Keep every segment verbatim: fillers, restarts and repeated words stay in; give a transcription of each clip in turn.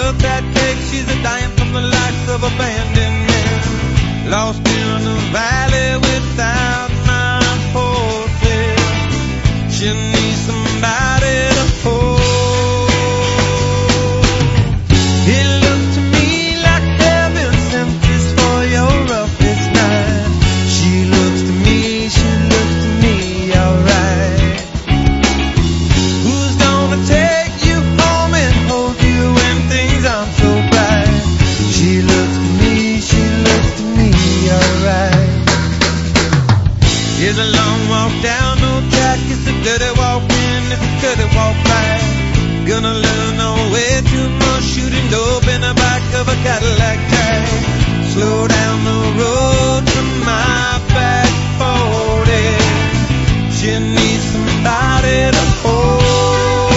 love that cake. She's a dying from the likes of abandonment. Lost in the valley without my horses. She needs somebody to hold. It looked to me like heaven sent this for your roughest night. She looks to me, she looks to me alright. Who's gonna take you home and hold you when things aren't so bright? She looks to me, she looks to me alright. It's a long walk down no track, it's a dirty walk in, it's a dirty walk back. Gonna learn no way too much, shooting dope in the back of a Cadillac track. Slow down the road to my back forty. She needs somebody to hold.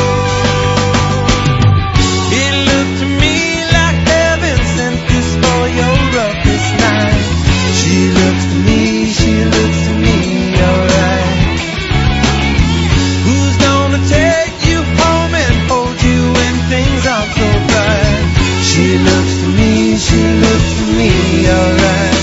It looked to me like heaven sent this for your roughest night. She looks to me, she looks to me alright. Who's gonna take you home and hold you when things aren't so bright? She looks to me, she looks to me alright.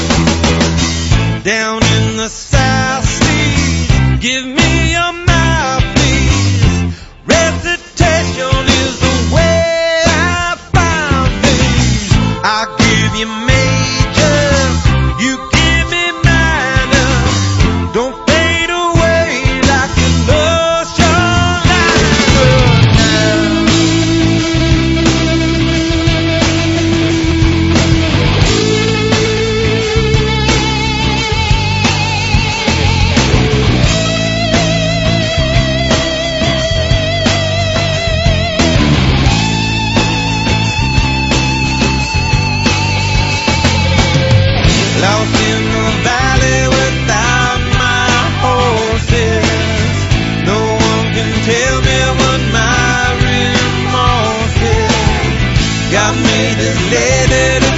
Down in the South Seas, give me your mouthpiece. Recitation is the way I found things. I give you majors, you give me minor. Don't fade away like an ocean liner now. Lost in the valley without my horses. No one can tell me what my remorse is. Got me this lady to